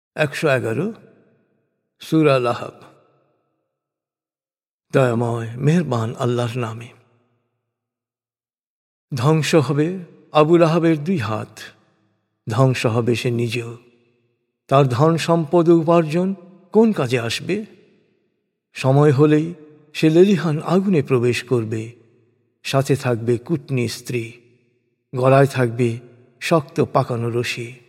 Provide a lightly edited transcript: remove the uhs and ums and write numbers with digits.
111 সূরা লাহাব। দয়াময় মেহেরবান আল্লাহর নামে। ধ্বংস হবে আবু লাহাবের 2 হাত, ধ্বংস হবে সে নিজেও। তার ধন সম্পদ উপার্জন কোন কাজে আসবে? সময় হলেই সে লেলিহান আগুনে প্রবেশ করবে, সাথে থাকবে কুটনি স্ত্রী, গলায় থাকবে শক্ত পাকানো রশি।